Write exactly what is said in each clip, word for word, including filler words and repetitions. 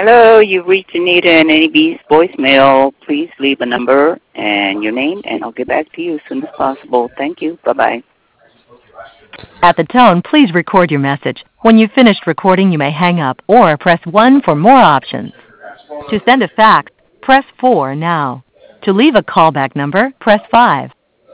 Hello, you've reached Anita and N E B's voicemail. Please leave a number and your name, and I'll get back to you as soon as possible. Thank you. Bye-bye. At the tone, please record your message. When you've finished recording, you may hang up or press one for more options. To send a fax, press four now. To leave a callback number, press five.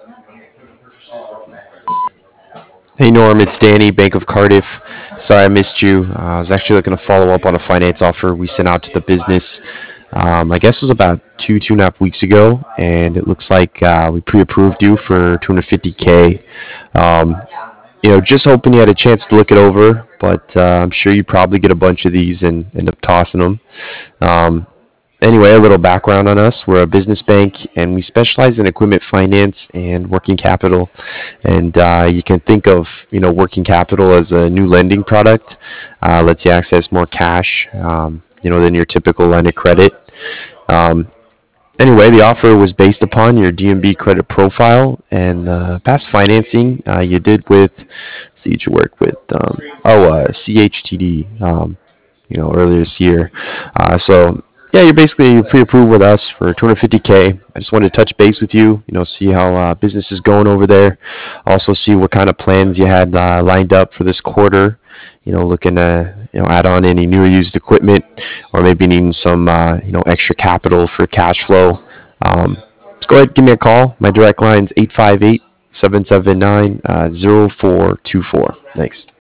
Hey Norm, it's Danny, Bank of Cardiff. Sorry I missed you. Uh, I was actually looking to follow up on a finance offer we sent out to the business. Um, I guess it was about two, two and a half weeks ago, and it looks like uh, we pre-approved you for two hundred fifty K. Um, you know, just hoping you had a chance to look it over, but uh, I'm sure you probably get a bunch of these and end up tossing them. Um, Anyway, a little background on us. We're a business bank, and we specialize in equipment finance and working capital. And uh, you can think of, you know, working capital as a new lending product. Uh, lets you access more cash, um, you know, than your typical line of credit. Um, anyway, the offer was based upon your D M B credit profile and uh, past financing uh, you did with, see what you work with, um, oh, uh, C H T D. Um, you know, earlier this year. Uh, so, yeah, you're basically pre-approved with us for two hundred fifty K. I just wanted to touch base with you, you know, see how uh, business is going over there. Also see what kind of plans you had uh, lined up for this quarter. You know, looking to, you know, add on any new or used equipment, or maybe needing some, uh, you know, extra capital for cash flow. Um, just go ahead and give me a call. My direct line is eight five eight, seven seven nine, zero four two four. Thanks.